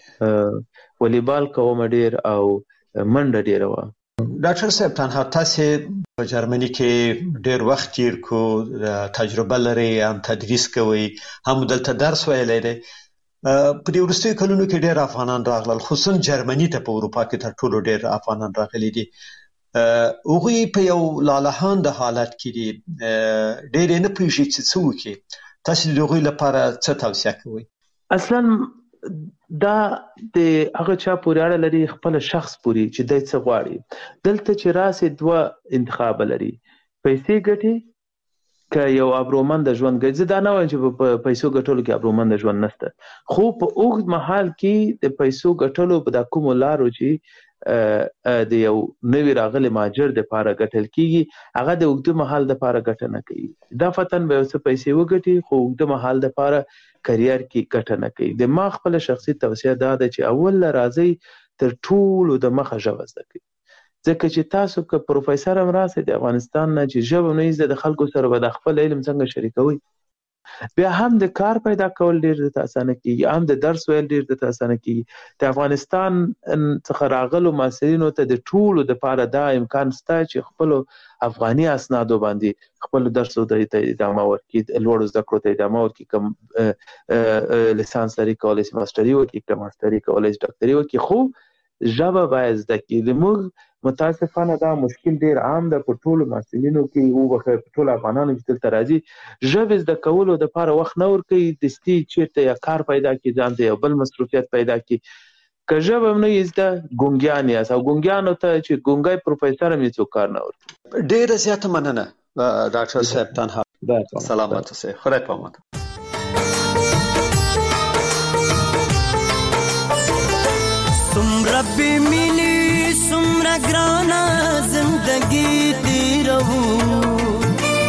وکم، والیبال کوم ډیر او منډه ډیر و. ډاکټر صاحب تنها تاسو په جرمني کې ډیر وخت تیر کو، تجربه لري، هم تدریس کوي، هم دلته درس ویلی دی. په دې وروستیو کلونو کې ډیر افغانان راغلل، خصوصا جرمني ته په اروپا کې تر ټولو ډیر افغانان راغلي دي. هغوی په یو لالهانده حالت کې دي، ډېر یې نه پوهېږي چې څه وکړي. تاسو د هغوی لپاره څه توصیه کوئ؟ اصلا دا د هغه چا پورې اړه لري، خپل شخص پورې چې دی څه غواړي. دلته چې راسي دوه انتخاب لري، پیسې ګټي که یو ابرومند ژوند ګټي. زه دا نه وایم چې په پیسو ګټلو کې ابرومند ژوند نشته، خو په اوږد مهال کې د پیسو ګټلو په دا کومو لارو چې د یو نوی راغلی ماجر د پاره ګټل کیږي، هغه د اوږد مهال د پاره ګټه نه کوي. دا فتن به څه پیسې وګټي، خو اوږد مهال د پاره کرییر کې ګټه نه کوي. د ما خپل شخصي توصیه دا ده چې اول راځي تر ټولو د مخه ژبه زده کړئ، ځکه چې تاسو که پروفیسور هم راسئ د افغانستان نه چې ژبه نه زده، د خلکو سره به د خپل علم څنګه شریکوي، بیا هم د کار پیدا کول ډیر د اسانه کیږي، هم د درس ویل ډیر د اسانه کیږي. د افغانستان څخه راغلو محصلینو ته د ټولو د پاره دا امکان شته چې خپل افغاني اسنادو باندې خپل درسو ته ادامه ورکړي، لوړو زده کړو ته ادامه ورکړي، کوم لیسانس لري کولای شي ماستري وکړي، کوم ماستري کولای شي ډاکټري وکړي، خو ژبه باید زده کړي. زموږ متاسفانه دا مشکل ډیر عام ده په ټولو محصلینو کې، او په ټولو افغانانو چې دلته راځي ژبې زده کولو دپاره وخت نه ورکوي، دستي چېرته یا کار پیدا کړي، ځان ته یو بل مصروفیت پیدا کړي. که ژبه هم نه یې زده ګونګیان یاست، او ګونګیانو ته چې ګونګی پروفیسر هم هېڅوک کار نه ورکوي. ډېره زیاته مننه ډاکټر صاحب تنها. سلامت اوسئ، خدای په امان. سمره بی مینی سمره گرانا زندگی تیرو،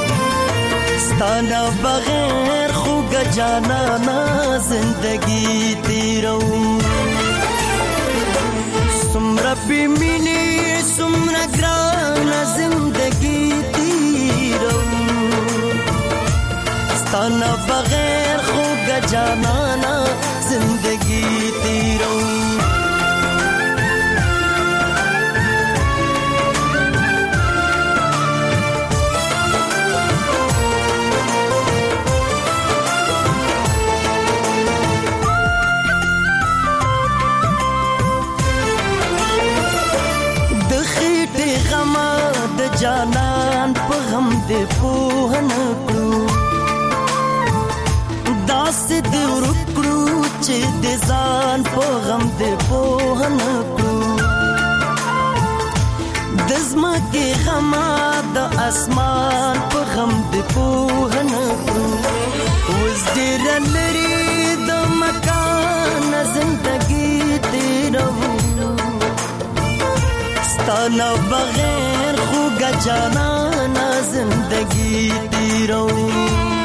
ستانا بغیر خوگا جانانا زندگی تیرو. سمره بی مینی سمره گرانا زندگی تیرو، ستانا بغیر خوگا جانانا زندگی تیرو. جانان په غم دې پوه نه کړو، داسې دې ورکړو چې دې ځان په غم دې پوه نه کړو. د ځمکې غمه د اسمان په غم دې پوه نه کړو. اوس ډېره لرې د مکان زندګي تېروو، ستانه بغیر خوگا جانانا زندگی تیرو.